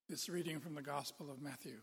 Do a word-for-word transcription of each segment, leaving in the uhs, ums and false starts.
This reading from the Gospel of Matthew.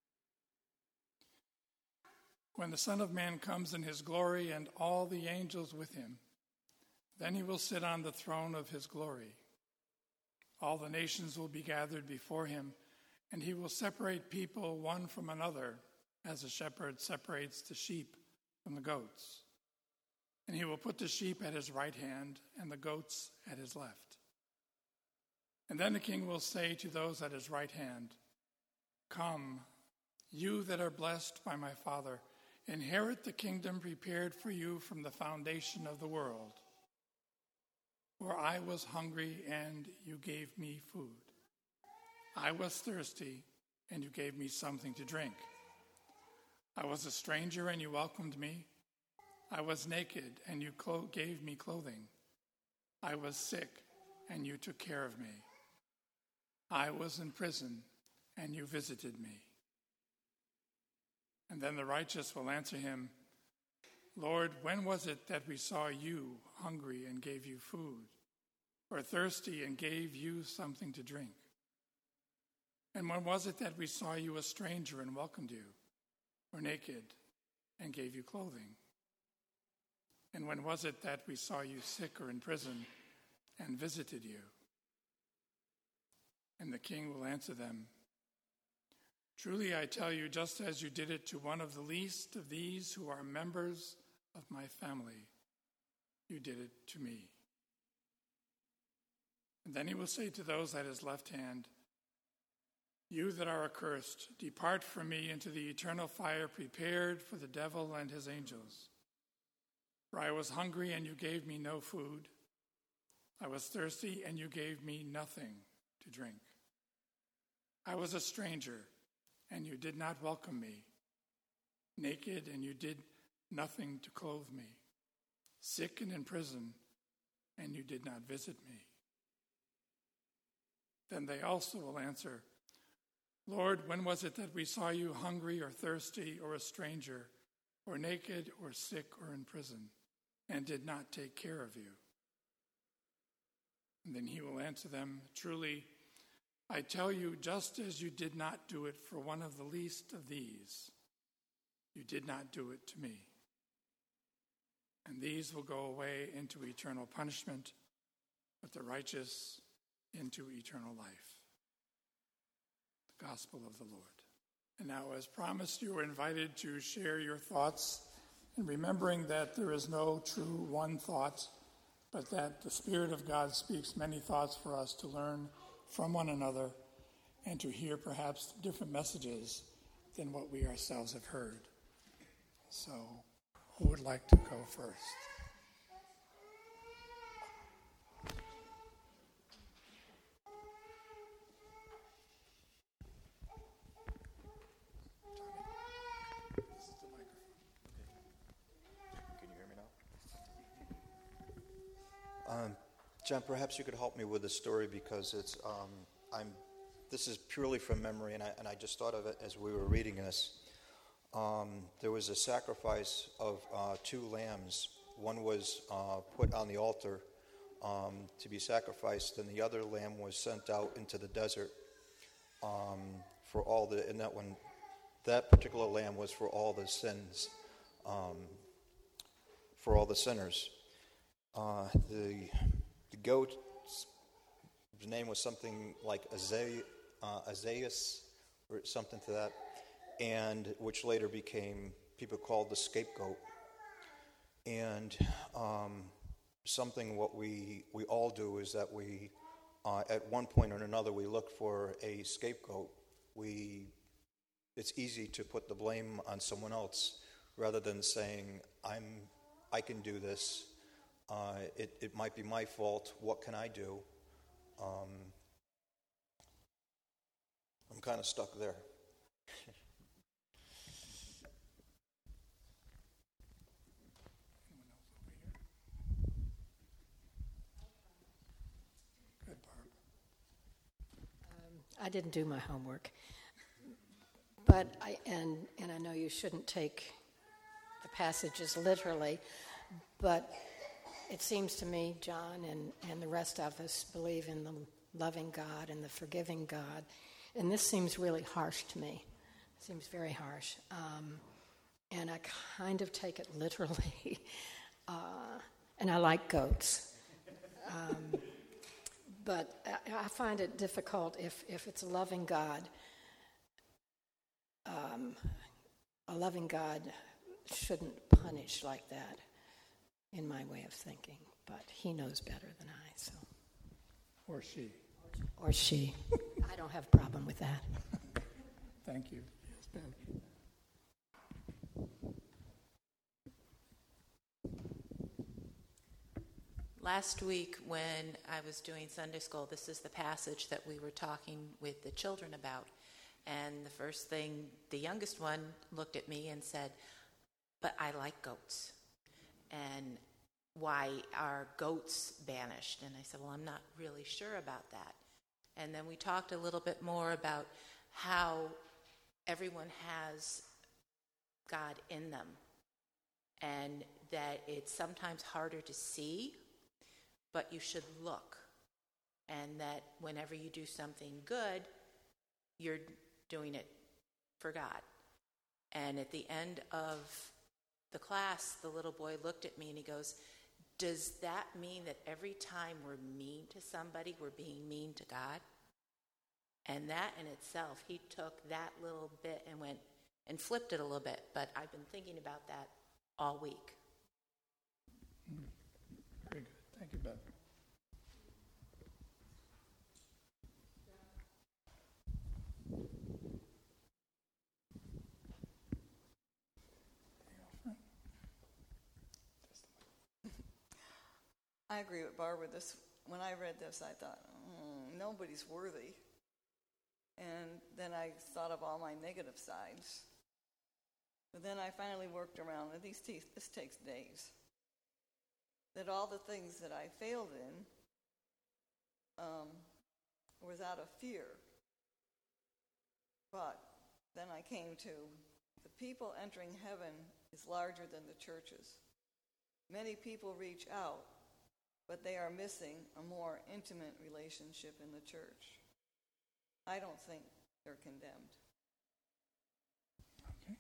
When the Son of Man comes in his glory and all the angels with him, then he will sit on the throne of his glory. All the nations will be gathered before him, and he will separate people one from another, as a shepherd separates the sheep from the goats. And he will put the sheep at his right hand and the goats at his left. And then the king will say to those at his right hand, "Come, you that are blessed by my Father, inherit the kingdom prepared for you from the foundation of the world. For I was hungry, and you gave me food. I was thirsty, and you gave me something to drink. I was a stranger, and you welcomed me. I was naked, and you clo- gave me clothing. I was sick, and you took care of me. I was in prison, and you visited me." And then the righteous will answer him, "Lord, when was it that we saw you hungry and gave you food, or thirsty and gave you something to drink? And when was it that we saw you a stranger and welcomed you, or naked and gave you clothing? And when was it that we saw you sick or in prison and visited you?" And the king will answer them, "Truly I tell you, just as you did it to one of the least of these who are members of my family, you did it to me." And then he will say to those at his left hand, "You that are accursed, depart from me into the eternal fire prepared for the devil and his angels. For I was hungry, and you gave me no food. I was thirsty, and you gave me nothing to drink. I was a stranger, and you did not welcome me. Naked, and you did nothing to clothe me. Sick and in prison, and you did not visit me." Then they also will answer, "Lord, when was it that we saw you hungry or thirsty or a stranger or naked or sick or in prison and did not take care of you?" And then he will answer them, "Truly, I tell you, just as you did not do it for one of the least of these, you did not do it to me." And these will go away into eternal punishment, but the righteous into eternal life. The Gospel of the Lord. And now, as promised, you are invited to share your thoughts, and remembering that there is no true one thought, but that the Spirit of God speaks many thoughts for us to learn from one another and to hear perhaps different messages than what we ourselves have heard. So, who would like to go first? This is the microphone. Can you hear me now? Um, John, perhaps you could help me with the story, because it's um, I'm. This is purely from memory, and I and I just thought of it as we were reading this. Um, there was a sacrifice of uh, two lambs. One was uh, put on the altar um, to be sacrificed, and the other lamb was sent out into the desert um, for all the. And that one, that particular lamb was for all the sins, um, for all the sinners. Uh, the The goat's name was something like Azai, uh, Azaius, or something to that, and which later became, people called the scapegoat. And um, something what we, we all do is that we, uh, at one point or another, we look for a scapegoat. We, it's easy to put the blame on someone else rather than saying, I'm, I can do this. Uh, it, it might be my fault. What can I do? Um, I'm kind of stuck there. Anyone else over here? Good, Barb. Um, I didn't do my homework, but I and and I know you shouldn't take the passages literally, but it seems to me, John, and, and the rest of us believe in the loving God and the forgiving God. and this seems really harsh to me. It seems very harsh. Um, and I kind of take it literally. uh, and I like goats. Um, but I, I find it difficult if, if it's a loving God. Um, a loving God shouldn't punish like that, in my way of thinking. But he knows better than I, so. Or she. Or she. I don't have a problem with that. Thank you. Yes, Bev. Last week when I was doing Sunday school, this is the passage that we were talking with the children about. And the first thing, the youngest one looked at me and said, "But I like goats. And why are goats banished?" And I said, "Well, I'm not really sure about that." And then we talked a little bit more about how everyone has God in them, and that it's sometimes harder to see, but you should look. And that whenever you do something good, you're doing it for God. And at the end of the class, the little boy looked at me and he goes, "Does that mean that every time we're mean to somebody, we're being mean to God?" And that in itself, he took that little bit and went and flipped it a little bit. But I've been thinking about that all week. Very good. Thank you, Bev. I agree with Barbara. This, when I read this, I thought, mm, nobody's worthy. And then I thought of all my negative sides. But then I finally worked around, and these te- this takes days, that all the things that I failed in um, was out of fear. But then I came to, the people entering heaven is larger than the churches. Many people reach out, but they are missing a more intimate relationship in the church. I don't think they're condemned. Okay.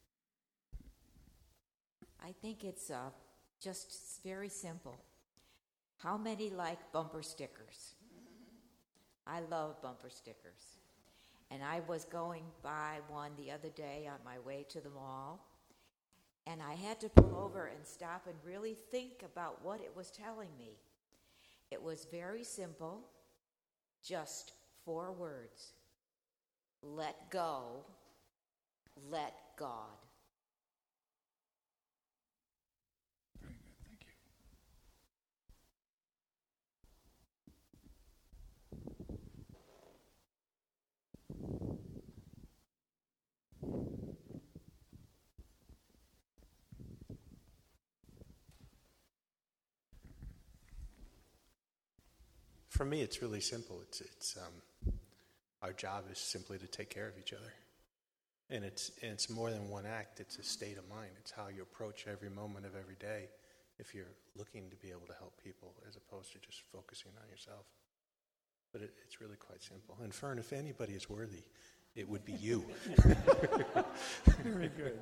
I think it's uh, just very simple. How many like bumper stickers? I love bumper stickers. And I was going by one the other day on my way to the mall, and I had to pull over and stop and really think about what it was telling me. It was very simple, just four words. Let go, let God. Very good. Thank you. For me, it's really simple. It's it's um, our job is simply to take care of each other, and it's and it's more than one act. It's a state of mind. It's how you approach every moment of every day. If you're looking to be able to help people, as opposed to just focusing on yourself. But it, it's really quite simple. And Fern, if anybody is worthy, it would be you. Very good.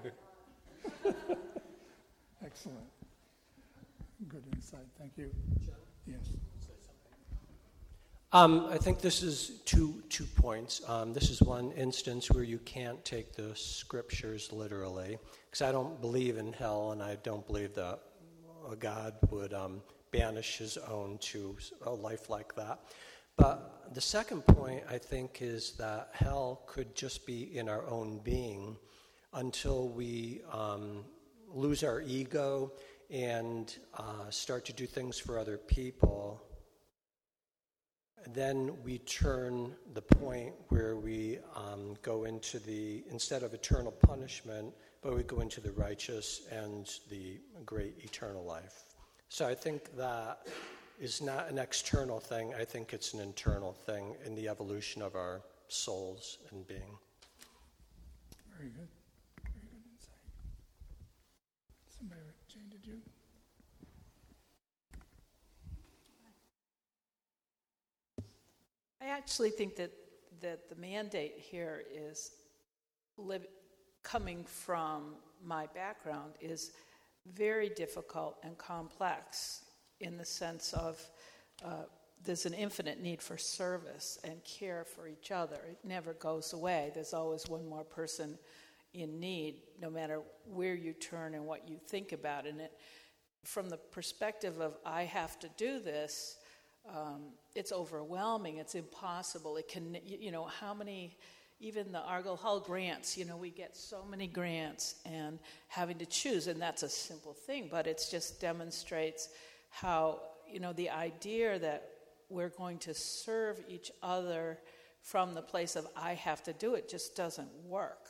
Excellent. Good insight. Thank you. Yes. Um, I think this is two two points. Um, this is one instance where you can't take the scriptures literally, because I don't believe in hell, and I don't believe that a God would um, banish his own to a life like that. But the second point, I think, is that hell could just be in our own being until we um, lose our ego and uh, start to do things for other people. Then we turn the point where we um, go into the, instead of eternal punishment, but we go into the righteous and the great eternal life. So I think that is not an external thing. I think it's an internal thing in the evolution of our souls and being. Very good. Very good insight. Somebody, Jane, did you? I actually think that that the mandate here is live, coming from my background is very difficult and complex in the sense of uh, there's an infinite need for service and care for each other. It never goes away. There's always one more person in need, no matter where you turn and what you think about. And it, from the perspective of I have to do this, um, it's overwhelming. It's impossible. It can, you know, how many, even the Argyle Hull grants, you know, we get so many grants and having to choose, and that's a simple thing, but it just demonstrates how, you know, the idea that we're going to serve each other from the place of I have to do it just doesn't work.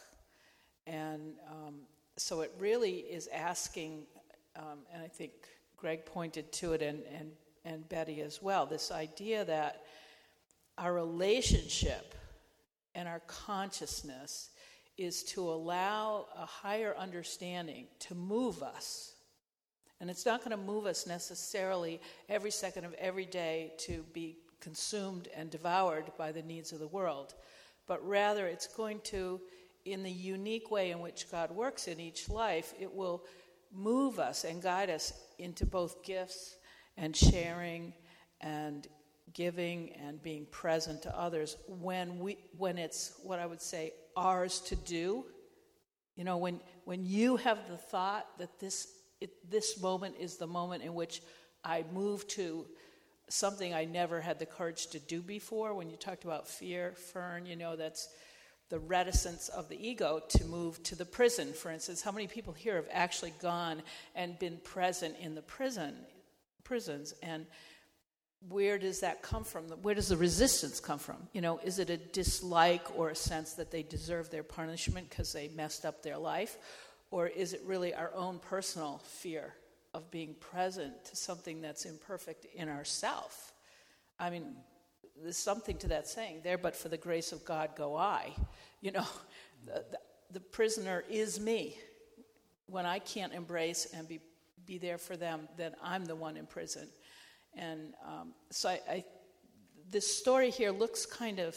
And um, so it really is asking, um, and I think Greg pointed to it and, and, and Betty as well, this idea that our relationship and our consciousness is to allow a higher understanding to move us. And it's not going to move us necessarily every second of every day to be consumed and devoured by the needs of the world, but rather it's going to, in the unique way in which God works in each life, it will move us and guide us into both gifts and sharing and giving and being present to others when we when it's what I would say ours to do. You know, when when you have the thought that this it, this moment is the moment in which I move to something I never had the courage to do before. When you talked about fear, Fern, you know, that's the reticence of the ego to move to the prison, for instance. How many people here have actually gone and been present in the prison prisons? And where does that come from? Where does the resistance come from? You know, is it a dislike or a sense that they deserve their punishment because they messed up their life? Or is it really our own personal fear of being present to something that's imperfect in ourself? I mean, there's something to that saying, there but for the grace of God go I. You know, the, the, the prisoner is me. When I can't embrace and be, be there for them, then I'm the one in prison. And um, so I, I, this story here looks kind of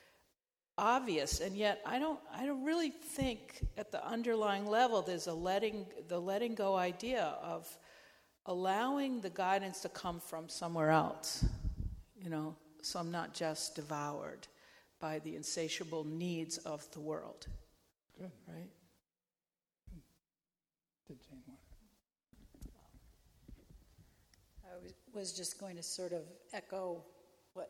obvious, and yet I don't. I don't really think at the underlying level there's a letting the letting go idea of allowing the guidance to come from somewhere else. You know, so I'm not just devoured by the insatiable needs of the world. Good, right? Did Jane want? I was, was just going to sort of echo what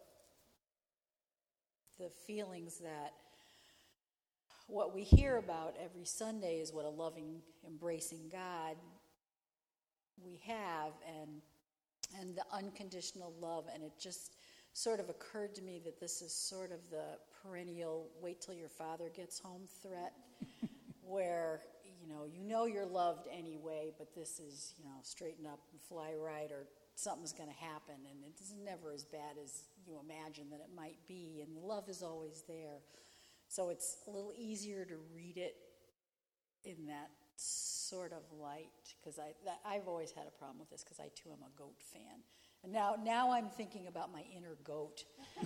the feelings that what we hear about every Sunday is what a loving, embracing God we have, and and the unconditional love. And it just sort of occurred to me that this is sort of the perennial wait till your father gets home threat, where you know you know you're loved anyway, but this is, you know, straighten up and fly right, or something's going to happen, and it's never as bad as you imagine that it might be, and the love is always there. So it's a little easier to read it in that sort of light, because I, that, I've always had a problem with this, because I too am a goat fan. And now, now I'm thinking about my inner goat.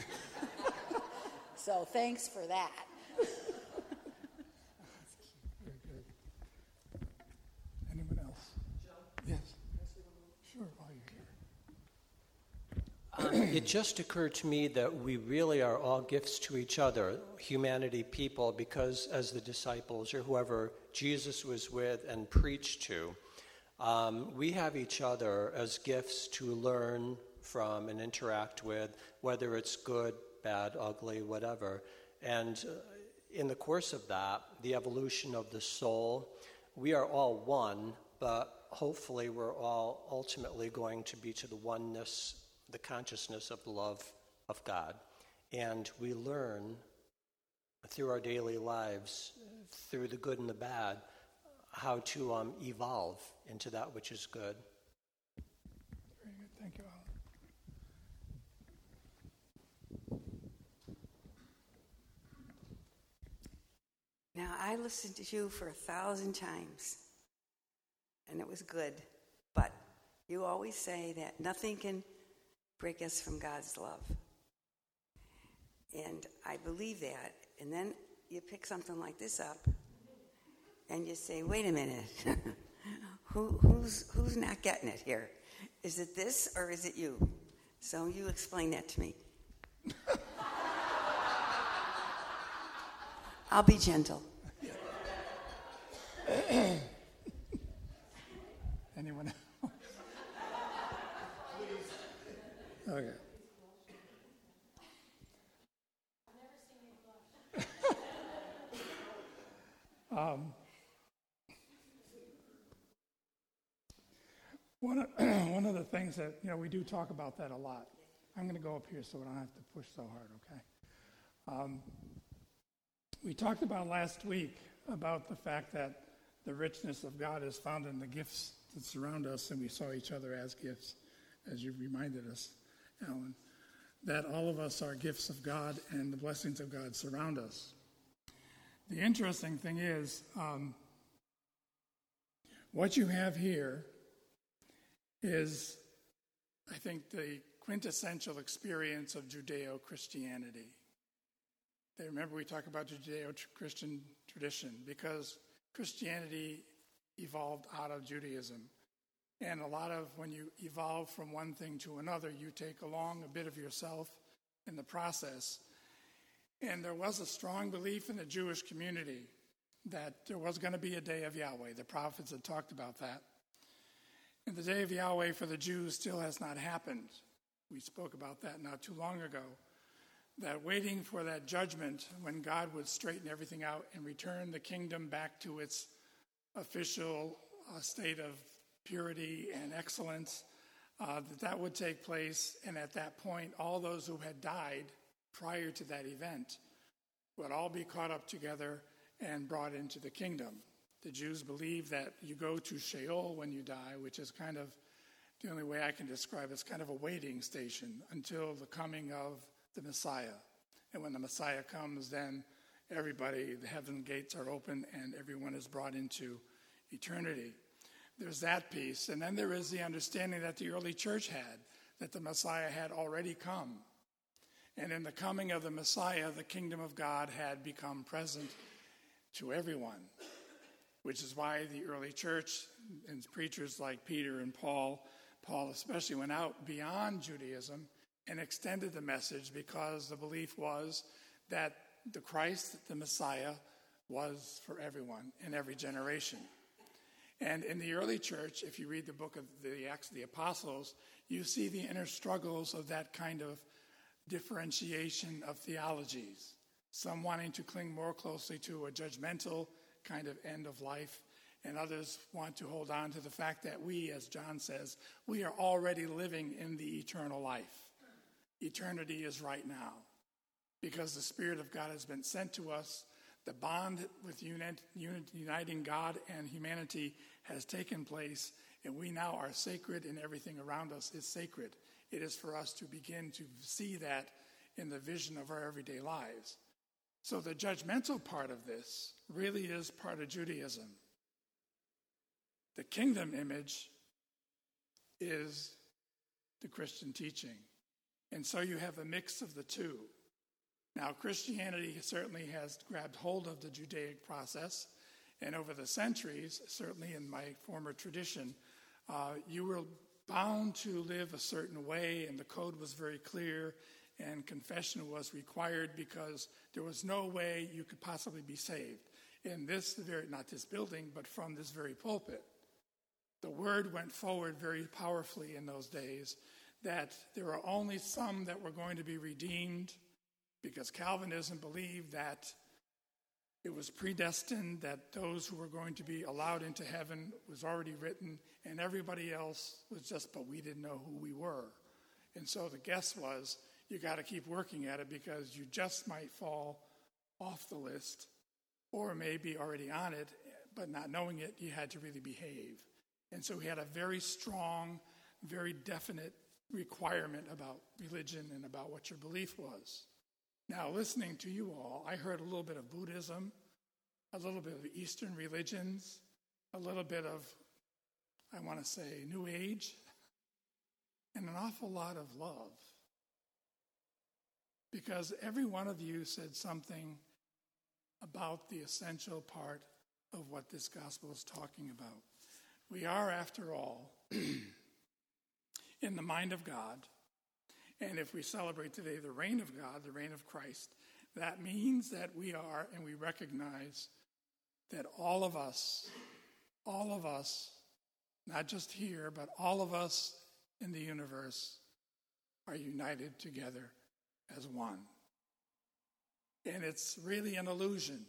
So thanks for that. Very good. Anyone else? Yes. Sure, while you're here. Um, it just occurred to me that we really are all gifts to each other, humanity, people, because as the disciples or whoever Jesus was with and preached to, um, we have each other as gifts to learn from and interact with, whether it's good, bad, ugly, whatever. And uh, in the course of that, the evolution of the soul, we are all one, but hopefully we're all ultimately going to be to the oneness, the consciousness of the love of God. And we learn through our daily lives, through the good and the bad, how to um, evolve into that which is good. Very good. Thank you, Alan. Now, I listened to you for a thousand times, and it was good. But you always say that nothing can break us from God's love. And I believe that. And then you pick something like this up and you say, wait a minute, Who, who's, who's not getting it here? Is it this or is it you? So you explain that to me. I'll be gentle. Anyone else? Okay. um, one, of, one of the things that, you know, we do talk about that a lot. I'm going to go up here so I don't have to push so hard, okay? Um, we talked about last week about the fact that the richness of God is found in the gifts that surround us, and we saw each other as gifts, as you reminded us, Alan, that all of us are gifts of God and the blessings of God surround us. The interesting thing is, um, what you have here is, I think, the quintessential experience of Judeo-Christianity. They remember we talk about Judeo-Christian tradition because Christianity evolved out of Judaism. And a lot of when you evolve from one thing to another, you take along a bit of yourself in the process. And there was a strong belief in the Jewish community that there was going to be a day of Yahweh. The prophets had talked about that. And the day of Yahweh for the Jews still has not happened. We spoke about that not too long ago. That waiting for that judgment when God would straighten everything out and return the kingdom back to its official uh, state of purity and excellence, uh, that that would take place. And at that point, all those who had died prior to that event would all be caught up together and brought into the kingdom. The Jews believe that you go to Sheol when you die, which is kind of, the only way I can describe it, it's kind of a waiting station until the coming of the Messiah. And when the Messiah comes, then everybody, the heaven gates are open and everyone is brought into eternity. There's that piece. And then there is the understanding that the early church had, that the Messiah had already come. And in the coming of the Messiah, the kingdom of God had become present to everyone, which is why the early church and preachers like Peter and Paul, Paul especially, went out beyond Judaism and extended the message, because the belief was that the Christ, the Messiah, was for everyone in every generation. And in the early church, if you read the book of the Acts of the Apostles, you see the inner struggles of that kind of differentiation of theologies. Some wanting to cling more closely to a judgmental kind of end of life, and others want to hold on to the fact that we, as John says, we are already living in the eternal life. Eternity is right now, because the Spirit of God has been sent to us. The bond with unit, unit, uniting God and humanity has taken place, and we now are sacred, and everything around us is sacred. It is for us to begin to see that in the vision of our everyday lives. So the judgmental part of this really is part of Judaism. The kingdom image is the Christian teaching. And so you have a mix of the two. Now, Christianity certainly has grabbed hold of the Judaic process, and over the centuries, certainly in my former tradition, uh, you were bound to live a certain way, and the code was very clear, and confession was required because there was no way you could possibly be saved. In this, very, not this building, but from this very pulpit, the word went forward very powerfully in those days that there were only some that were going to be redeemed, because Calvinism believed that it was predestined, that those who were going to be allowed into heaven was already written, and everybody else was just, but we didn't know who we were. And so the guess was, you got to keep working at it, because you just might fall off the list, or maybe already on it, but not knowing it, you had to really behave. And so we had a very strong, very definite requirement about religion and about what your belief was. Now, listening to you all, I heard a little bit of Buddhism, a little bit of Eastern religions, a little bit of, I want to say, New Age, and an awful lot of love. because every one of you said something about the essential part of what this gospel is talking about. We are, after all, in the mind of God. And if we celebrate today the reign of God, the reign of Christ, that means that we are, and we recognize that all of us, all of us, not just here, but all of us in the universe are united together as one. And it's really an illusion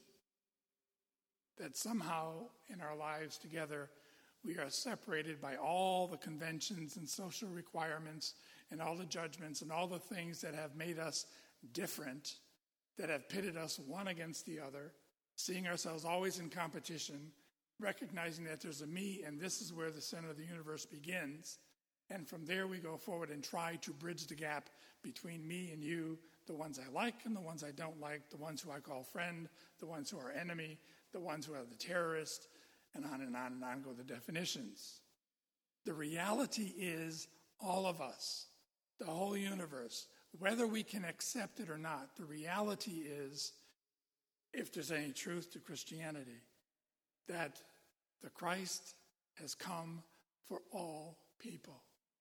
that somehow in our lives together we are separated by all the conventions and social requirements and all the judgments and all the things that have made us different, that have pitted us one against the other, seeing ourselves always in competition, recognizing that there's a me, and this is where the center of the universe begins. And from there we go forward and try to bridge the gap between me and you, the ones I like and the ones I don't like, the ones who I call friend, the ones who are enemy, the ones who are the terrorist, and on and on and on go the definitions. The reality is all of us, the whole universe, whether we can accept it or not, the reality is, if there's any truth to Christianity, that the Christ has come for all people.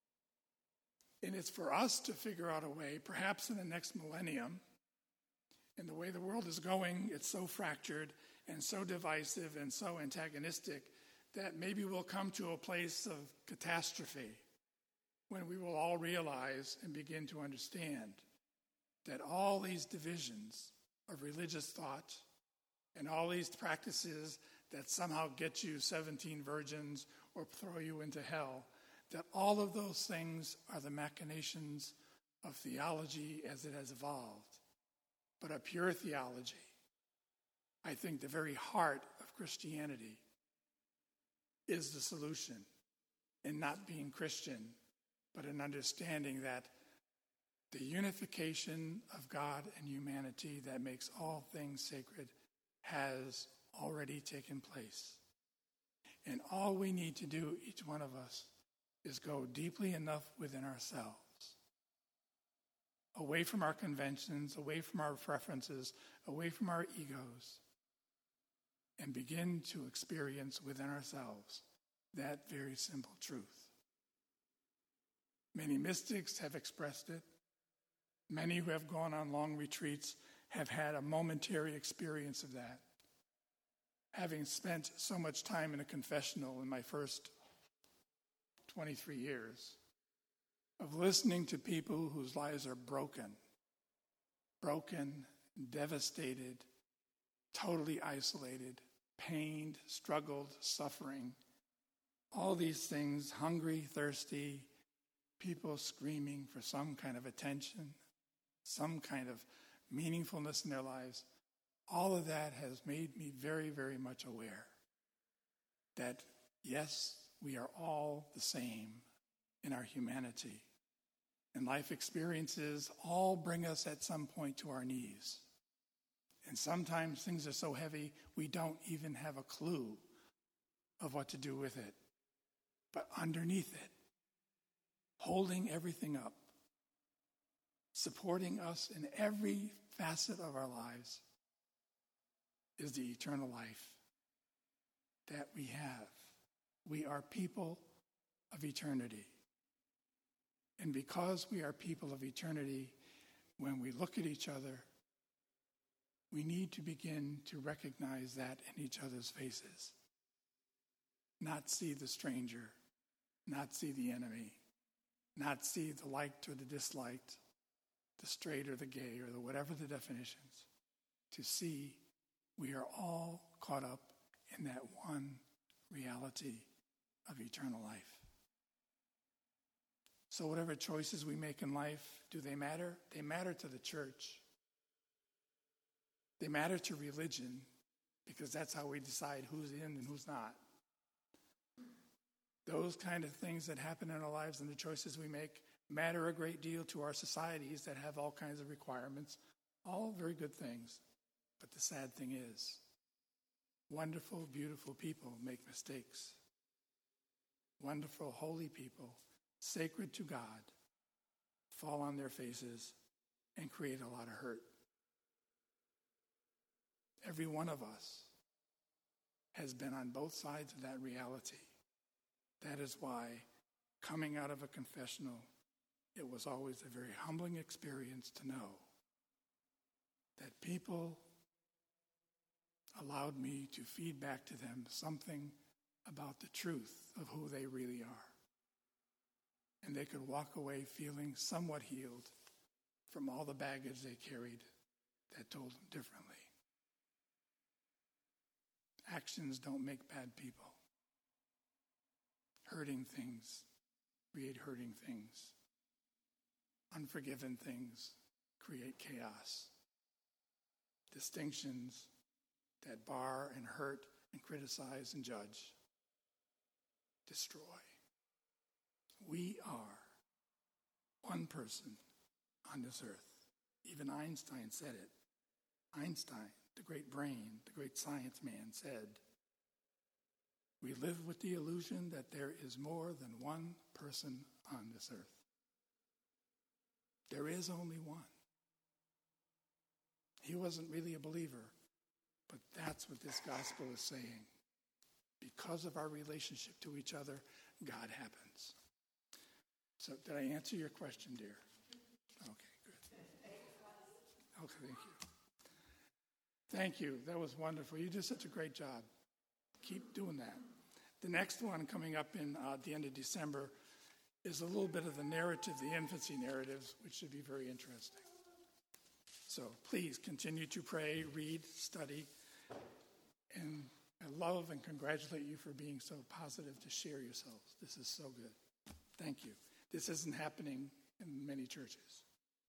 And it's for us to figure out a way, perhaps in the next millennium, and the way the world is going, it's so fractured and so divisive and so antagonistic that maybe we'll come to a place of catastrophe when we will all realize and begin to understand that all these divisions of religious thought and all these practices that somehow get you seventeen virgins or throw you into hell, that all of those things are the machinations of theology as it has evolved. But a pure theology, I think the very heart of Christianity, is the solution in not being Christian, but in understanding that the unification of God and humanity that makes all things sacred has already taken place. And all we need to do, each one of us, is go deeply enough within ourselves, away from our conventions, away from our preferences, away from our egos, and begin to experience within ourselves that very simple truth. Many mystics have expressed it. Many who have gone on long retreats have had a momentary experience of that. Having spent so much time in a confessional in my first twenty-three years, of listening to people whose lives are broken, broken, devastated, totally isolated, pained, struggled, suffering, all these things, hungry, thirsty, people screaming for some kind of attention, some kind of meaningfulness in their lives. All of that has made me very, very much aware that, yes, we are all the same in our humanity. And life experiences all bring us at some point to our knees. And sometimes things are so heavy we don't even have a clue of what to do with it. But underneath it, holding everything up, supporting us in every facet of our lives, is the eternal life that we have. We are people of eternity. And because we are people of eternity, when we look at each other, we need to begin to recognize that in each other's faces. Not see the stranger, not see the enemy, not see the liked or the disliked, the straight or the gay or the whatever the definitions. To see we are all caught up in that one reality of eternal life. So whatever choices we make in life, do they matter? They matter to the church. They matter to religion, because that's how we decide who's in and who's not. Those kind of things that happen in our lives and the choices we make matter a great deal to our societies that have all kinds of requirements, all very good things. But the sad thing is, wonderful, beautiful people make mistakes. Wonderful, holy people, sacred to God, fall on their faces and create a lot of hurt. Every one of us has been on both sides of that reality. That is why, coming out of a confessional, it was always a very humbling experience to know that people allowed me to feed back to them something about the truth of who they really are. And they could walk away feeling somewhat healed from all the baggage they carried that told them differently. Actions don't make bad people. Hurting things create hurting things. Unforgiven things create chaos. Distinctions that bar and hurt and criticize and judge destroy. We are one person on this earth. Even Einstein said it. Einstein, the great brain, the great science man, said, we live with the illusion that there is more than one person on this earth. There is only one. He wasn't really a believer, but that's what this gospel is saying. Because of our relationship to each other, God happens. So did I answer your question, dear? Okay, good. Okay, thank you. Thank you. That was wonderful. You did such a great job. Keep doing that. The next one coming up in uh, the end of December is a little bit of the narrative, the infancy narratives, which should be very interesting. So please continue to pray, read, study, and I love and congratulate you for being so positive to share yourselves. This is so good. Thank you. This isn't happening in many churches.